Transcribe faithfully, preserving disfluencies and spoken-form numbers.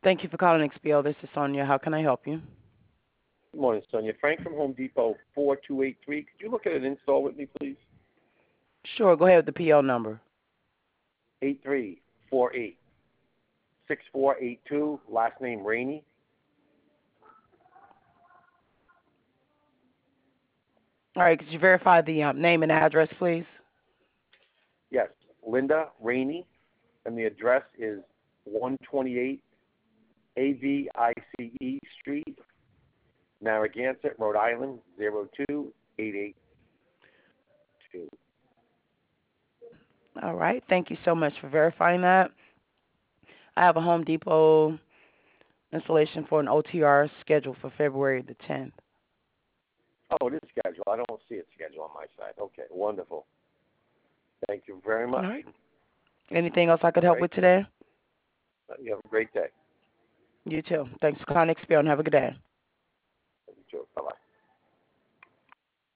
Thank you for calling X P L. This is Sonia. How can I help you? Good morning, Sonia. Frank from Home Depot, four two eight three. Could you look at an install with me, please? Sure. Go ahead with the P O number. eight three four eight six four eight two. Last name Rainey. All right. Could you verify the um, name and address, please? Yes, Linda Rainey, and the address is one twenty-eight A V I C E Street, Narragansett, Rhode Island, zero two eight eight two. All right. Thank you so much for verifying that. I have a Home Depot installation for an O T R scheduled for February the tenth. Oh, it is scheduled. I don't see it scheduled on my side. Okay, wonderful. Thank you very All much. right. Anything else I could All help right. with today? You have a great day. You too. Thanks for calling X P L and have a good day. You too. Bye-bye.